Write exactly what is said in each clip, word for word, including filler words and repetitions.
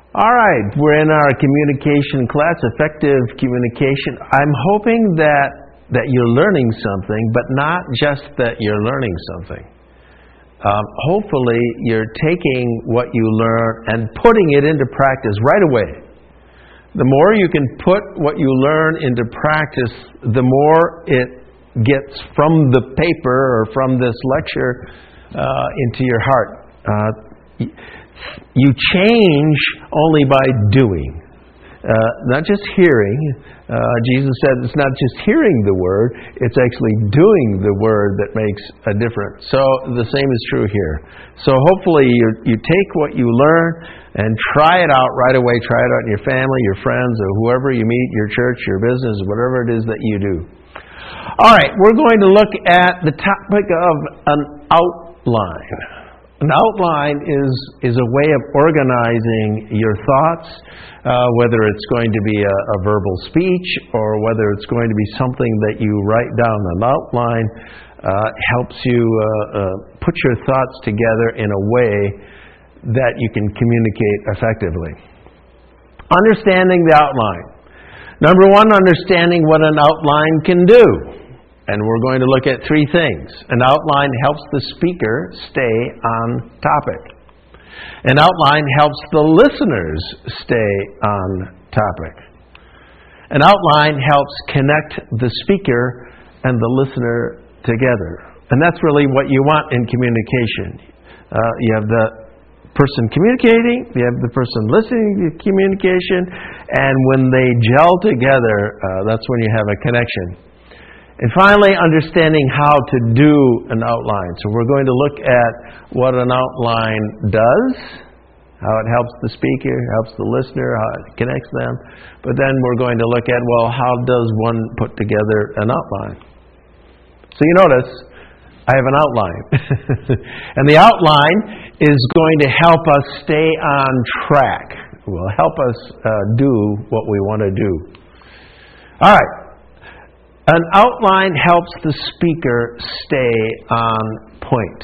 All right, we're in our communication class, effective communication. I'm hoping that, that you're learning something, but not just that you're learning something. Um, hopefully, you're taking what you learn and putting it into practice right away. The more you can put what you learn into practice, the more it gets from the paper or from this lecture uh, into your heart. Uh, You change only by doing, uh, not just hearing. Uh, Jesus said it's not just hearing the word, it's actually doing the word that makes a difference. So the same is true here. So hopefully you, you take what you learn and try it out right away. Try it out in your family, your friends, or whoever you meet, your church, your business, whatever it is that you do. All right, we're going to look at the topic of an outline. An outline is, is a way of organizing your thoughts, uh, whether it's going to be a, a verbal speech or whether it's going to be something that you write down. An outline uh, helps you uh, uh, put your thoughts together in a way that you can communicate effectively. Understanding the outline. Number one, understanding what an outline can do. And we're going to look at three things. An outline helps the speaker stay on topic. An outline helps the listeners stay on topic. An outline helps connect the speaker and the listener together. And that's really what you want in communication. Uh, you have the person communicating, you have the person listening to communication, and when they gel together, uh, that's when you have a connection. And finally, understanding how to do an outline. So we're going to look at what an outline does, how it helps the speaker, helps the listener, how it connects them. But then we're going to look at, well, how does one put together an outline? So you notice, I have an outline. And the outline is going to help us stay on track. It will help us uh, do what we want to do. All right. An outline helps the speaker stay on point.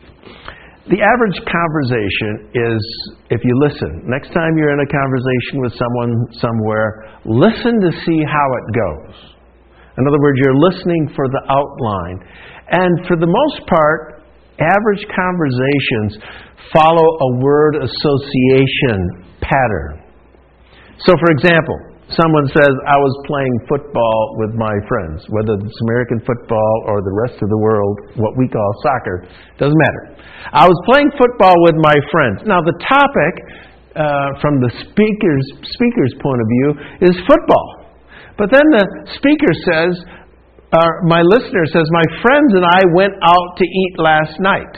The average conversation is, if you listen, next time you're in a conversation with someone somewhere, listen to see how it goes. In other words, you're listening for the outline. And for the most part, average conversations follow a word association pattern. So, for example, someone says, I was playing football with my friends. Whether it's American football or the rest of the world, what we call soccer, doesn't matter. I was playing football with my friends. Now the topic, uh, from the speaker's, speaker's point of view, is football. But then the speaker says, uh, my listener says, my friends and I went out to eat last night.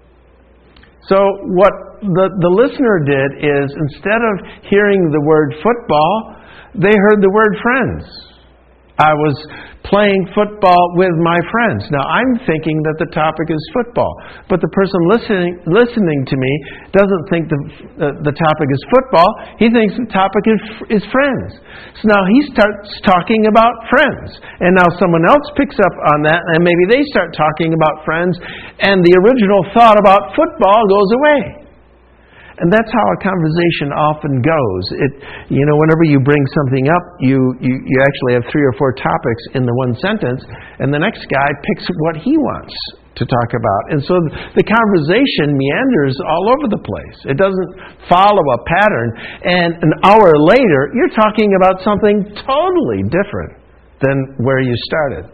So what the, the listener did is, instead of hearing the word football, they heard the word friends. I was playing football with my friends. Now, I'm thinking that the topic is football. But the person listening listening to me doesn't think the, uh, the topic is football. He thinks the topic is, is friends. So now he starts talking about friends. And now someone else picks up on that, and maybe they start talking about friends, and the original thought about football goes away. And that's how a conversation often goes. It, you know, whenever you bring something up, you, you, you actually have three or four topics in the one sentence, and the next guy picks what he wants to talk about. And so the conversation meanders all over the place. It doesn't follow a pattern. And an hour later, you're talking about something totally different than where you started.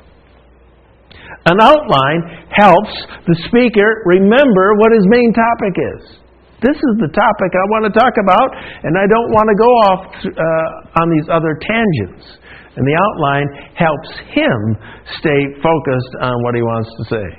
An outline helps the speaker remember what his main topic is. This is the topic I want to talk about, and I don't want to go off uh, on these other tangents. And the outline helps him stay focused on what he wants to say.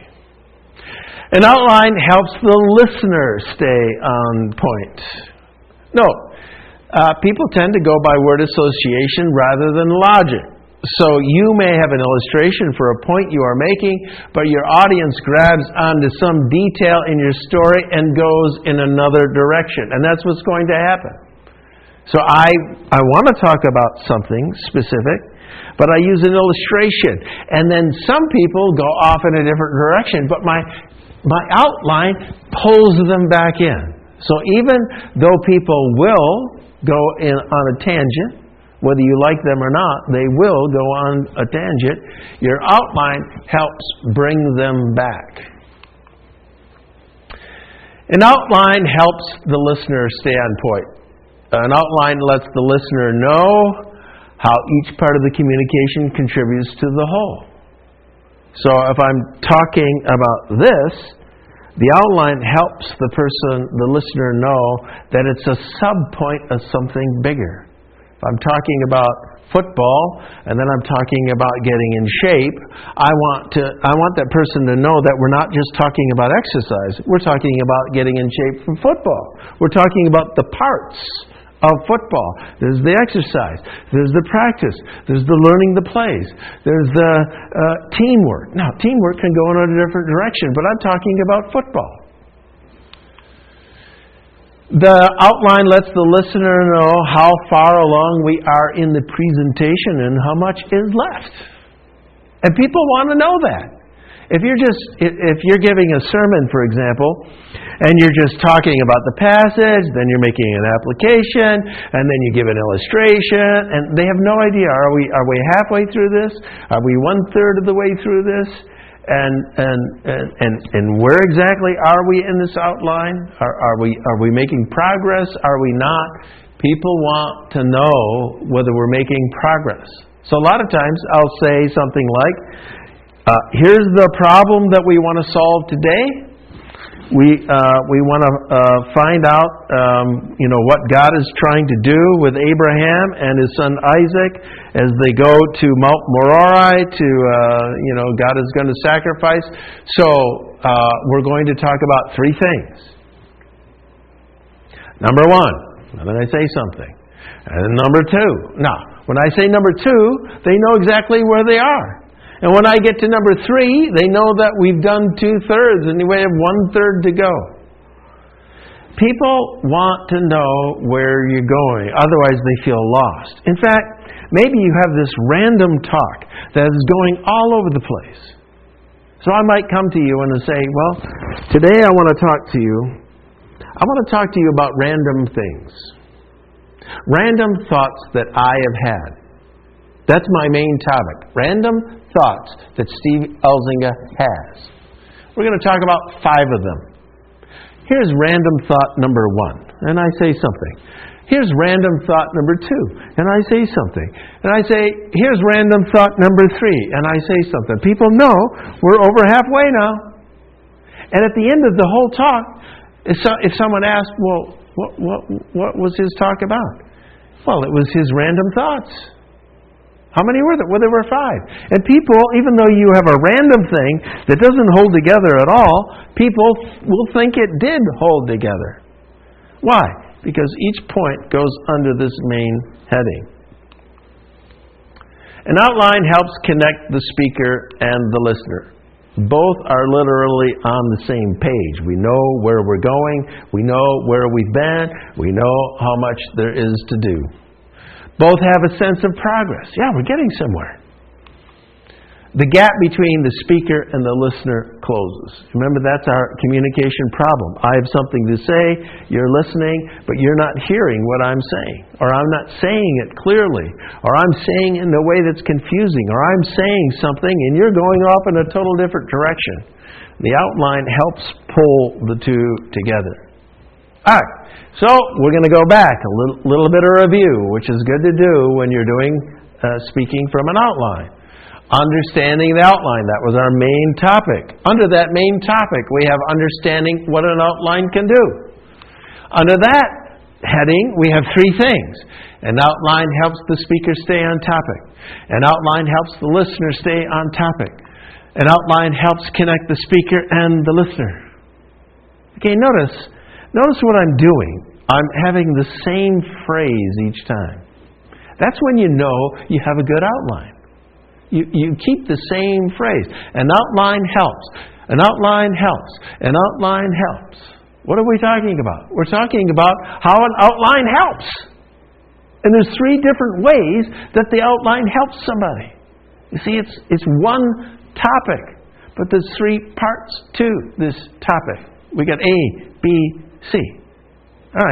An outline helps the listener stay on point. No, uh, people tend to go by word association rather than logic. So you may have an illustration for a point you are making, but your audience grabs onto some detail in your story and goes in another direction. And that's what's going to happen. So I I want to talk about something specific, but I use an illustration. And then some people go off in a different direction, but my my outline pulls them back in. So even though people will go in on a tangent. Whether you like them or not, they will go on a tangent. Your outline helps bring them back. An outline helps the listener stay on point. An outline lets the listener know how each part of the communication contributes to the whole. So if I'm talking about this, the outline helps the person, the listener, know that it's a sub-point of something bigger. If I'm talking about football, and then I'm talking about getting in shape, I want to I want that person to know that we're not just talking about exercise. We're talking about getting in shape for football. We're talking about the parts of football. There's the exercise. There's the practice. There's the learning the plays. There's the uh, teamwork. Now, teamwork can go in a different direction, but I'm talking about football. The outline lets the listener know how far along we are in the presentation and how much is left. And people want to know that. If you're just if you're giving a sermon, for example, and you're just talking about the passage, then you're making an application, and then you give an illustration, and they have no idea, are we are we halfway through this? Are we one third of the way through this? And and and and, and where exactly are we in this outline? Are, are we are we making progress? Are we not? People want to know whether we're making progress. So a lot of times I'll say something like, uh, "Here's the problem that we want to solve today. We uh, we want to uh, find out, um, you know, what God is trying to do with Abraham and his son Isaac as they go to Mount Moriah. To uh, you know, God is going to sacrifice. So uh, we're going to talk about three things. Number one, and then I say something, and number two. Now, when I say number two, they know exactly where they are. And when I get to number three, they know that we've done two-thirds and we have one-third to go. People want to know where you're going. Otherwise, they feel lost. In fact, maybe you have this random talk that is going all over the place. So I might come to you and say, well, today I want to talk to you. I want to talk to you about random things. Random thoughts that I have had. That's my main topic. Random thoughts that Steve Elzinga has. We're going to talk about five of them. Here's random thought number one, and I say something. Here's random thought number two, and I say something. And I say, here's random thought number three, and I say something. People know we're over halfway now. And at the end of the whole talk, if, so, if someone asked, well, what, what, what was his talk about? Well, it was his random thoughts. How many were there? Well, there were five. And people, even though you have a random thing that doesn't hold together at all, people will think it did hold together. Why? Because each point goes under this main heading. An outline helps connect the speaker and the listener. Both are literally on the same page. We know where we're going. We know where we've been. We know how much there is to do. Both have a sense of progress. Yeah, we're getting somewhere. The gap between the speaker and the listener closes. Remember, that's our communication problem. I have something to say, you're listening, but you're not hearing what I'm saying. Or I'm not saying it clearly. Or I'm saying it in a way that's confusing. Or I'm saying something and you're going off in a total different direction. The outline helps pull the two together. All right, so we're going to go back, a little, little bit of review, which is good to do when you're doing uh, speaking from an outline. Understanding the outline, that was our main topic. Under that main topic, we have understanding what an outline can do. Under that heading, we have three things. An outline helps the speaker stay on topic. An outline helps the listener stay on topic. An outline helps connect the speaker and the listener. Okay, notice... Notice what I'm doing. I'm having the same phrase each time. That's when you know you have a good outline. You, you keep the same phrase. An outline helps. An outline helps. An outline helps. What are we talking about? We're talking about how an outline helps. And there's three different ways that the outline helps somebody. You see, it's, it's one topic, but there's three parts to this topic. We got A, B, C. All right.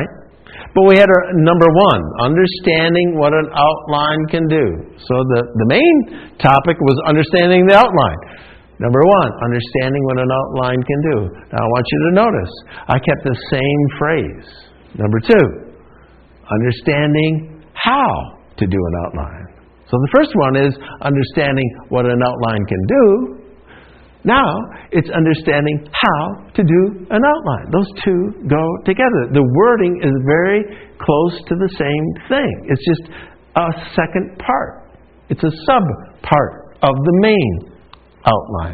But we had our number one, understanding what an outline can do. So the, the main topic was understanding the outline. Number one, understanding what an outline can do. Now I want you to notice, I kept the same phrase. Number two, understanding how to do an outline. So the first one is understanding what an outline can do. Now, it's understanding how to do an outline. Those two go together. The wording is very close to the same thing. It's just a second part. It's a sub-part of the main outline.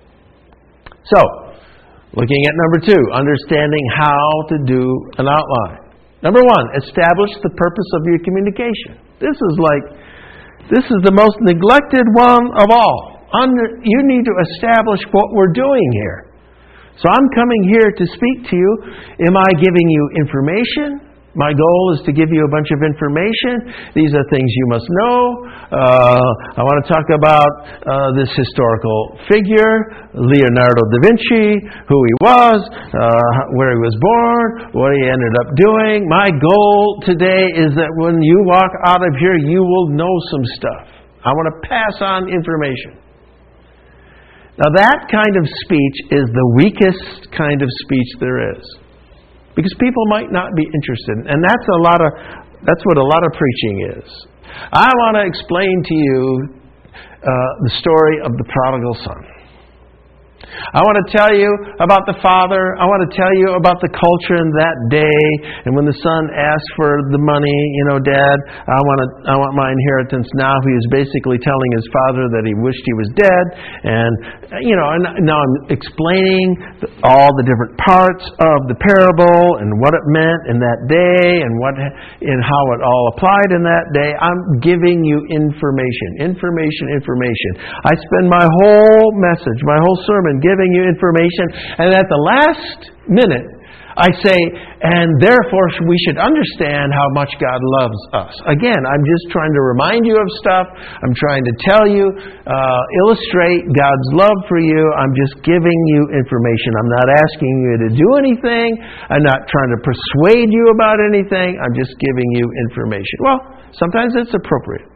So, looking at number two, understanding how to do an outline. Number one, establish the purpose of your communication. This is like, this is the most neglected one of all. Under, you need to establish what we're doing here. So I'm coming here to speak to you. Am I giving you information? My goal is to give you a bunch of information. These are things you must know. Uh, I want to talk about uh, this historical figure, Leonardo da Vinci, who he was, uh, where he was born, what he ended up doing. My goal today is that when you walk out of here, you will know some stuff. I want to pass on information. Now that kind of speech is the weakest kind of speech there is. Because people might not be interested. And that's a lot of that's what a lot of preaching is. I want to explain to you uh, the story of the prodigal son. I want to tell you about the father. I want to tell you about the culture in that day. And when the son asked for the money, you know, Dad, I want to, I want my inheritance now. He was basically telling his father that he wished he was dead. And, you know, and now I'm explaining all the different parts of the parable and what it meant in that day and what and how it all applied in that day. I'm giving you information, information, information. I spend my whole message, my whole sermon giving you information, and at the last minute I say, and therefore we should understand how much God loves us. Again, I'm just trying to remind you of stuff. I'm trying to tell you, uh, illustrate God's love for you. I'm just giving you information. I'm not asking you to do anything. I'm not trying to persuade you about anything. I'm just giving you information. Well, sometimes it's appropriate.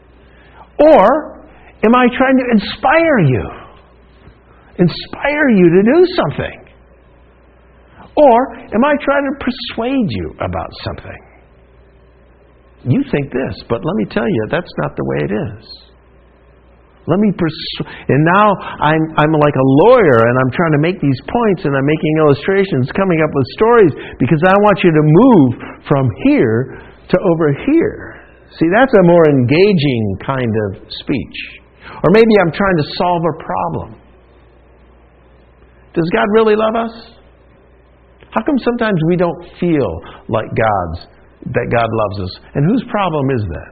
Or am I trying to inspire you? Inspire you to do something? Or am I trying to persuade you about something? You think this, but let me tell you, that's not the way it is. Let me persuade. And now I'm, I'm like a lawyer, and I'm trying to make these points, and I'm making illustrations, coming up with stories, because I want you to move from here to over here. See, that's a more engaging kind of speech. Or maybe I'm trying to solve a problem. Does God really love us? How come sometimes we don't feel like God's, that God loves us? And whose problem is that?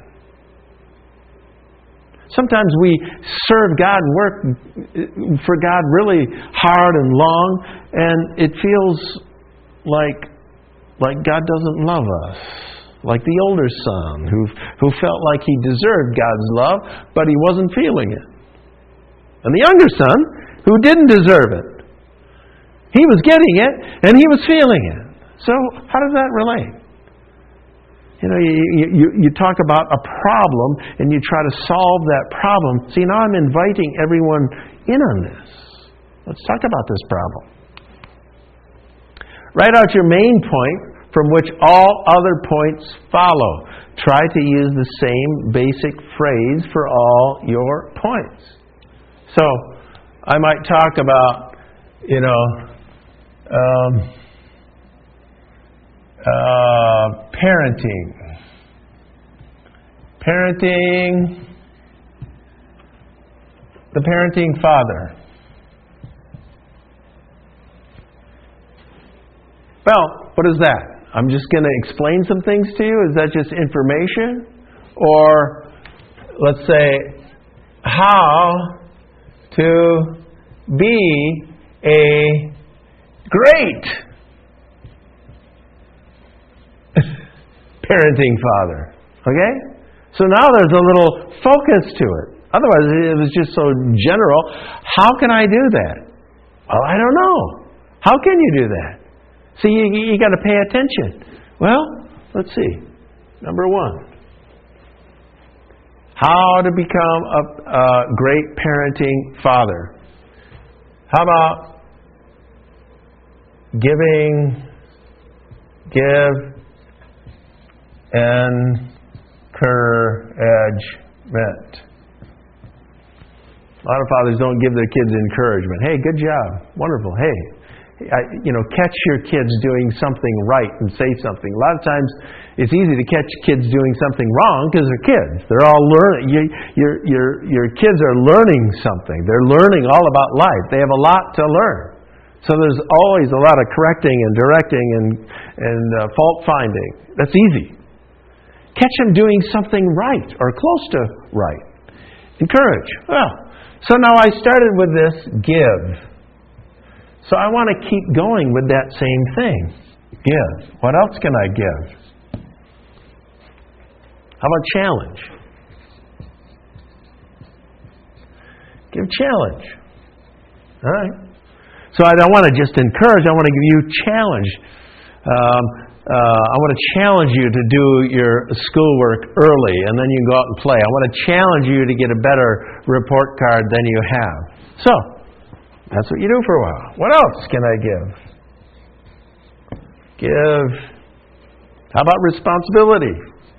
Sometimes we serve God and work for God really hard and long, and it feels like, like God doesn't love us. Like the older son who, who felt like he deserved God's love, but he wasn't feeling it. And the younger son who didn't deserve it. He was getting it, and he was feeling it. So, how does that relate? You know, you, you, you talk about a problem, and you try to solve that problem. See, now I'm inviting everyone in on this. Let's talk about this problem. Write out your main point from which all other points follow. Try to use the same basic phrase for all your points. So, I might talk about, you know, Um, uh, parenting. Parenting. The parenting father. Well, what is that? I'm just going to explain some things to you? Is that just information? Or, let's say, how to be a great parenting father. Okay? So now there's a little focus to it. Otherwise, it was just so general. How can I do that? Well, I don't know. How can you do that? See, you, you got to pay attention. Well, Let's see. Number one. How to become a, a great parenting father. How about giving, give, encouragement. A lot of fathers don't give their kids encouragement. Hey, good job. Wonderful. Hey, I, you know, catch your kids doing something right and say something. A lot of times it's easy to catch kids doing something wrong because they're kids. They're all learning. You, your, your, your kids are learning something. They're learning all about life. They have a lot to learn. So there's always a lot of correcting and directing and, and uh, fault finding. That's easy. Catch them doing something right or close to right. Encourage. Well, so now I started with this give. So I want to keep going with that same thing. Give. What else can I give? How about challenge? Give challenge. All right. So I don't want to just encourage. I want to give you challenge. Um, uh, I want to challenge you to do your schoolwork early, and then you can go out and play. I want to challenge you to get a better report card than you have. So that's what you do for a while. What else can I give? Give. How about responsibility?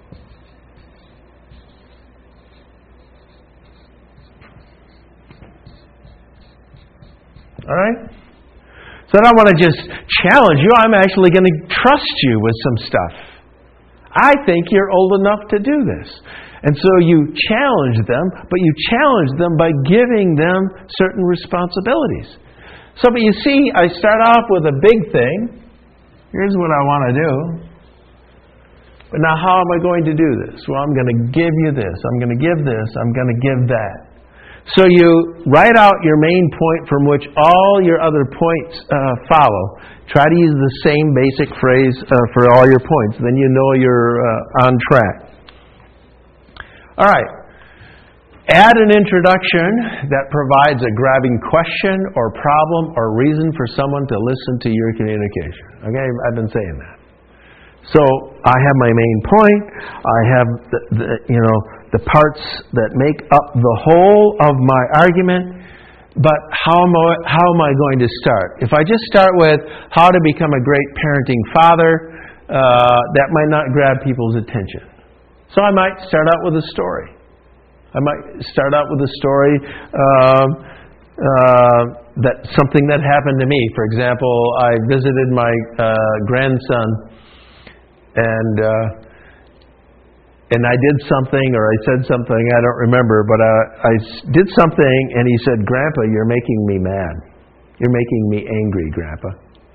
All right? So I don't want to just challenge you. I'm actually going to trust you with some stuff. I think you're old enough to do this. And so you challenge them, but you challenge them by giving them certain responsibilities. So, but you see, I start off with a big thing. Here's what I want to do. But now how am I going to do this? Well, I'm going to give you this. I'm going to give this. I'm going to give that. So you write out your main point from which all your other points uh, follow. Try to use the same basic phrase uh, for all your points. Then you know you're uh, on track. All right. Add an introduction that provides a grabbing question or problem or reason for someone to listen to your communication. Okay, I've been saying that. So I have my main point. I have the, the you know the parts that make up the whole of my argument. But how am I, how am I going to start? If I just start with how to become a great parenting father, uh, that might not grab people's attention. So I might start out with a story. I might start out with a story um, uh, that something that happened to me. For example, I visited my uh, grandson, and uh, and I did something, or I said something, I don't remember, but uh, I did something, and he said, "Grandpa, you're making me mad. You're making me angry, Grandpa."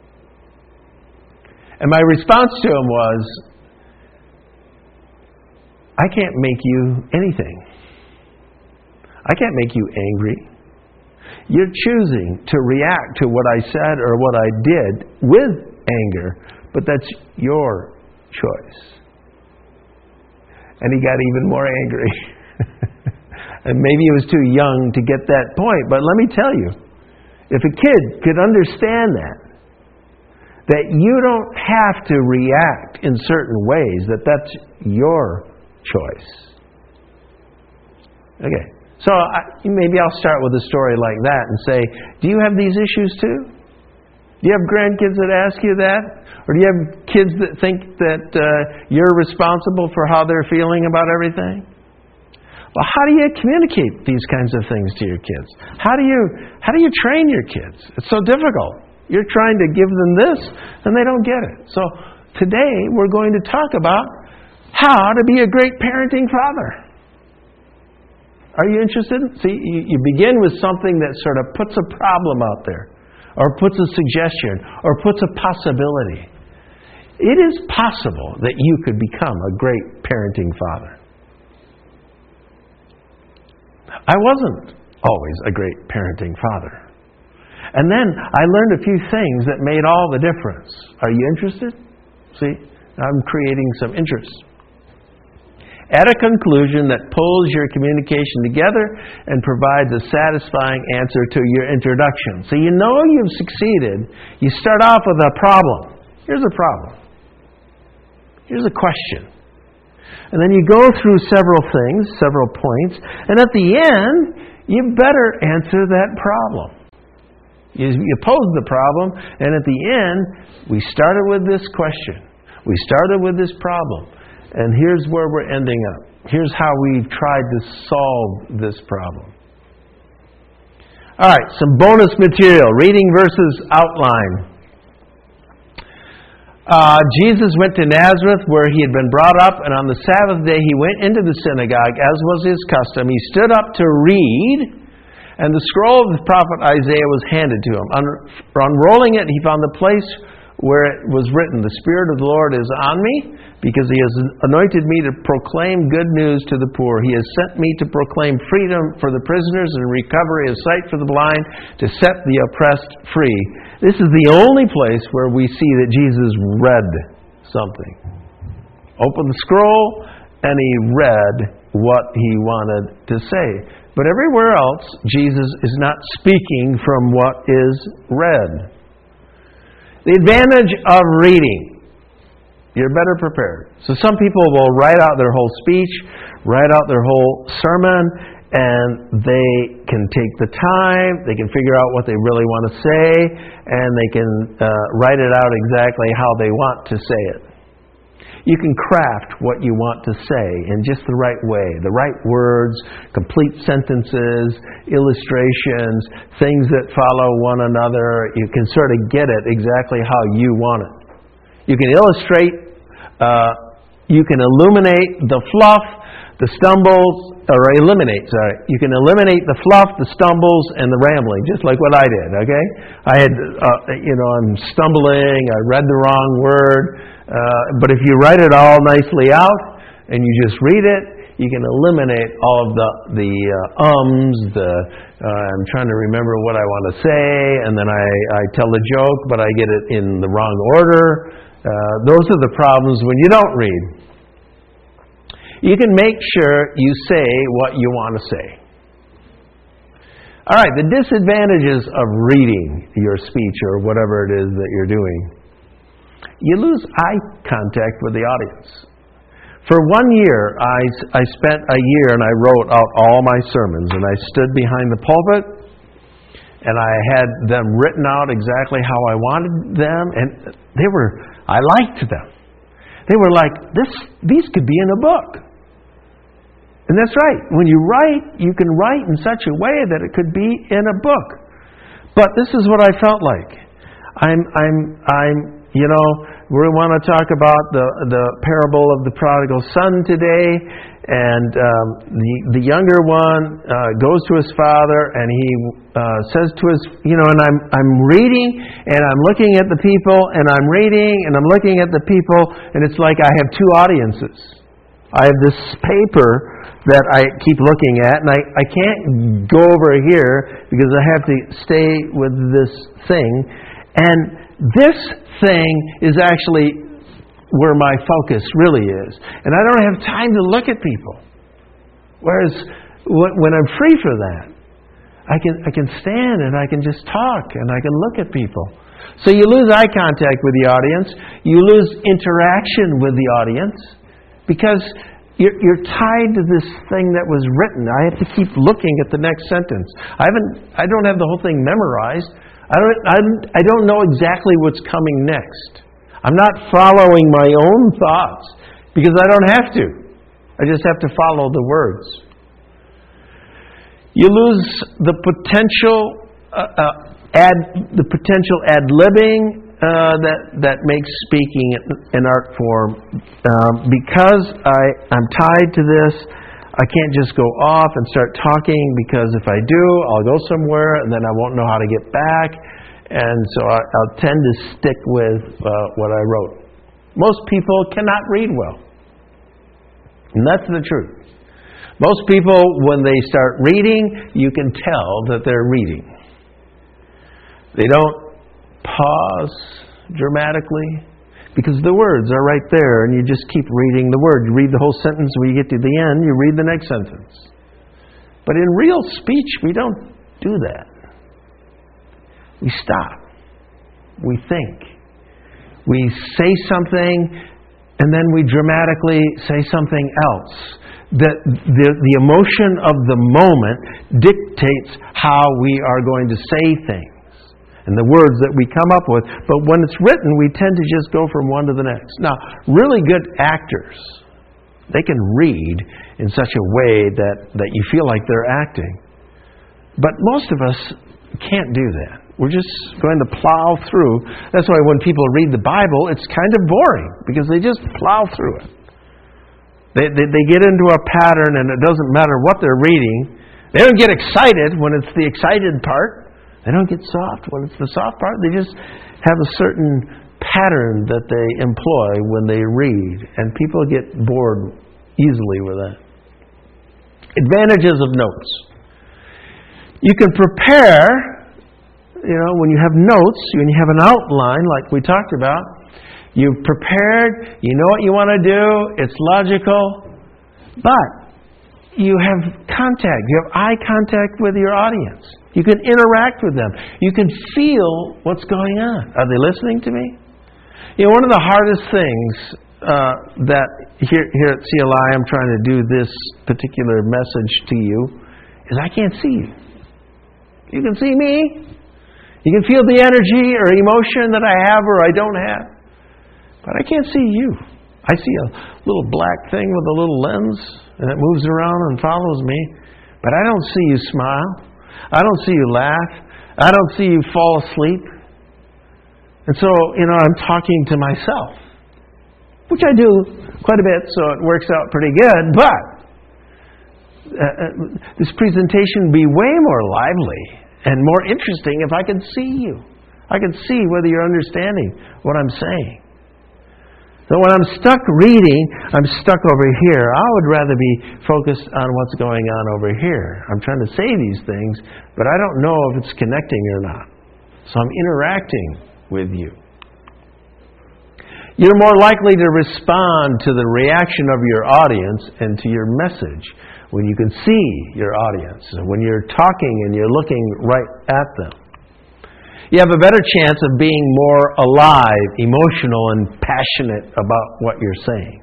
And my response to him was, I can't make you anything. I can't make you angry. You're choosing to react to what I said or what I did with anger, but that's your choice. And he got even more angry. And maybe he was too young to get that point, but let me tell you, if a kid could understand that, that you don't have to react in certain ways, that that's your choice. Okay, so I, maybe I'll start with a story like that and say, do you have these issues too? Do you have grandkids that ask you that? Or do you have kids that think that uh, you're responsible for how they're feeling about everything? Well, how do you communicate these kinds of things to your kids? How do you how do you train your kids? It's so difficult. You're trying to give them this, and they don't get it. So today we're going to talk about how to be a great parenting father. Are you interested? See, you, you begin with something that sort of puts a problem out there, or puts a suggestion, or puts a possibility. It is possible that you could become a great parenting father. I wasn't always a great parenting father. And then I learned a few things that made all the difference. Are you interested? See, I'm creating some interest. Add a conclusion that pulls your communication together and provides a satisfying answer to your introduction. So you know you've succeeded. You start off with a problem. Here's a problem. Here's a question. And then you go through several things, several points, and at the end, you better answer that problem. You, you pose the problem, and at the end, we started with this question. We started with this problem. And here's where we're ending up. Here's how we've tried to solve this problem. All right, some bonus material. Reading versus outline. Uh, Jesus went to Nazareth where he had been brought up, and on the Sabbath day he went into the synagogue, as was his custom. He stood up to read, and the scroll of the prophet Isaiah was handed to him. Unrolling it, he found the place where it was written, "The Spirit of the Lord is on me, because he has anointed me to proclaim good news to the poor. He has sent me to proclaim freedom for the prisoners and recovery of sight for the blind, to set the oppressed free." This is the only place where we see that Jesus read something. Opened the scroll, and he read what he wanted to say. But everywhere else, Jesus is not speaking from what is read. The advantage of reading. You're better prepared. So some people will write out their whole speech, write out their whole sermon, and they can take the time, they can figure out what they really want to say, and they can uh, write it out exactly how they want to say it. You can craft what you want to say in just the right way, the right words, complete sentences, illustrations, things that follow one another. You can sort of get it exactly how you want it. You can illustrate, uh, you can illuminate the fluff, the stumbles, or eliminate, sorry. You can eliminate the fluff, the stumbles, and the rambling, just like what I did, okay? I had, uh, you know, I'm stumbling, I read the wrong word, uh, but if you write it all nicely out, and you just read it, you can eliminate all of the, the uh, ums, the, uh, I'm trying to remember what I want to say, and then I, I tell the joke, but I get it in the wrong order. Uh, those are the problems when you don't read. You can make sure you say what you want to say. All right, the disadvantages of reading your speech or whatever it is that you're doing. You lose eye contact with the audience. For one year, I, I spent a year and I wrote out all my sermons, and I stood behind the pulpit and I had them written out exactly how I wanted them, and they were, I liked them. They were like, this, these could be in a book. And that's right. When you write, you can write in such a way that it could be in a book. But this is what I felt like. I'm, I'm, I'm, you know, we want to talk about the the parable of the prodigal son today, and um, the the younger one uh, goes to his father, and he uh, says to his, you know, and I'm I'm reading, and I'm looking at the people, and I'm reading, and I'm looking at the people, and it's like I have two audiences. I have this paper that I keep looking at, and I, I can't go over here because I have to stay with this thing. And this thing is actually where my focus really is. And I don't have time to look at people. Whereas when I'm free for that, I can I can stand and I can just talk and I can look at people. So you lose eye contact with the audience. You lose interaction with the audience because You're, you're tied to this thing that was written. I have to keep looking at the next sentence. I haven't. I don't have the whole thing memorized. I don't. I, I don't know exactly what's coming next. I'm not following my own thoughts because I don't have to. I just have to follow the words. You lose the potential uh, uh, ad the potential ad-libbing. Uh, that that makes speaking an art form. Um, because I, I'm tied to this, I can't just go off and start talking, because if I do, I'll go somewhere and then I won't know how to get back. And so I, I'll tend to stick with uh, what I wrote. Most people cannot read well. And that's the truth. Most people, when they start reading, you can tell that they're reading. They don't pause dramatically, because the words are right there and you just keep reading the word. You read the whole sentence, when you get to the end, you read the next sentence. But in real speech, we don't do that. We stop. We think. We say something and then we dramatically say something else. The, the, the emotion of the moment dictates how we are going to say things and the words that we come up with. But when it's written, we tend to just go from one to the next. Now, really good actors, they can read in such a way that, that you feel like they're acting. But most of us can't do that. We're just going to plow through. That's why when people read the Bible, it's kind of boring, because they just plow through it. They, they, they get into a pattern, and it doesn't matter what they're reading. They don't get excited when it's the excited part. They don't get soft when it's the soft part. They just have a certain pattern that they employ when they read, and people get bored easily with that. Advantages of notes. You can prepare, you know, when you have notes, when you have an outline like we talked about, you've prepared, you know what you want to do, it's logical, but you have contact, you have eye contact with your audience. You can interact with them. You can feel what's going on. Are they listening to me? You know, one of the hardest things uh, that here, here at C L I I'm trying to do this particular message to you is I can't see you. You can see me. You can feel the energy or emotion that I have or I don't have. But I can't see you. I see a little black thing with a little lens, and it moves around and follows me. But I don't see you smile. I don't see you laugh. I don't see you fall asleep. And so, you know, I'm talking to myself, which I do quite a bit, so it works out pretty good. But uh, this presentation would be way more lively and more interesting if I could see you. I could see whether you're understanding what I'm saying. So when I'm stuck reading, I'm stuck over here. I would rather be focused on what's going on over here. I'm trying to say these things, but I don't know if it's connecting or not. So I'm interacting with you. You're more likely to respond to the reaction of your audience and to your message when you can see your audience, when you're talking and you're looking right at them. You have a better chance of being more alive, emotional, and passionate about what you're saying.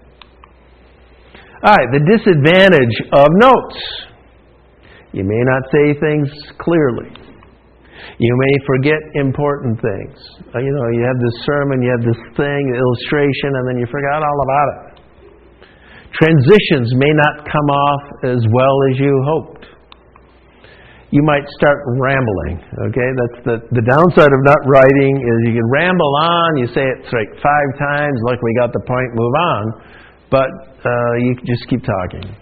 All right, the disadvantage of notes. You may not say things clearly. You may forget important things. You know, you have this sermon, you have this thing, illustration, and then you forgot all about it. Transitions may not come off as well as you hoped. You might start rambling, okay? That's the, the downside of not writing is you can ramble on, you say it like five times, like we got the point, move on, but uh, you can just keep talking.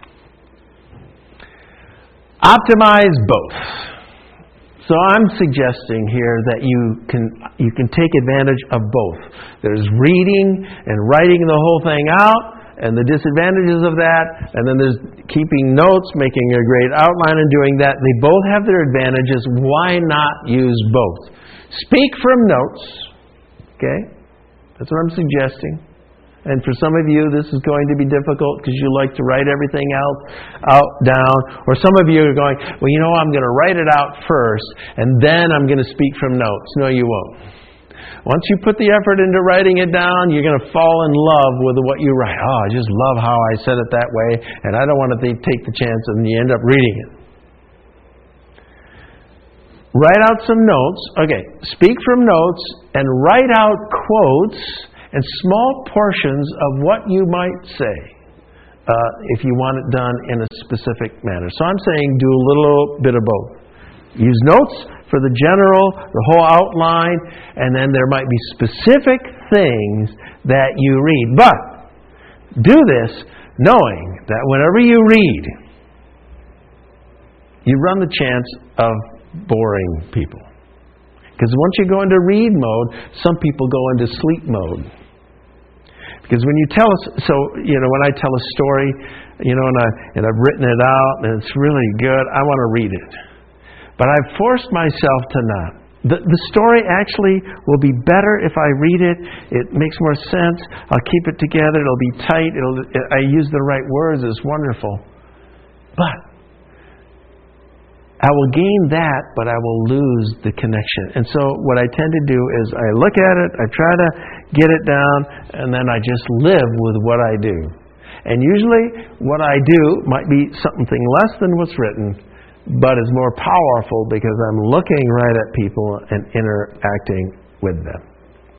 Optimize both. So I'm suggesting here that you can you can take advantage of both. There's reading and writing the whole thing out, and the disadvantages of that, and then there's keeping notes, making a great outline and doing that. They both have their advantages. Why not use both? Speak from notes. Okay? That's what I'm suggesting. And for some of you, this is going to be difficult because you like to write everything out, out, down. Or some of you are going, well, you know, I'm going to write it out first, and then I'm going to speak from notes. No, you won't. Once you put the effort into writing it down, you're going to fall in love with what you write. Oh, I just love how I said it that way, and I don't want to take the chance, and you end up reading it. Write out some notes. Okay, speak from notes and write out quotes and small portions of what you might say uh, if you want it done in a specific manner. So I'm saying do a little bit of both. Use notes for the general, the whole outline, and then there might be specific things that you read. But do this knowing that whenever you read, you run the chance of boring people. Because once you go into read mode, some people go into sleep mode. Because when you tell us, so, you know, when I tell a story, you know, and, I, and I've written it out, and it's really good, I want to read it. But I've forced myself to not. The, the story actually will be better if I read it. It makes more sense. I'll keep it together. It'll be tight. It'll, I use the right words. It's wonderful. But I will gain that, but I will lose the connection. And so what I tend to do is I look at it, I try to get it down, and then I just live with what I do. And usually what I do might be something less than what's written, but is more powerful because I'm looking right at people and interacting with them.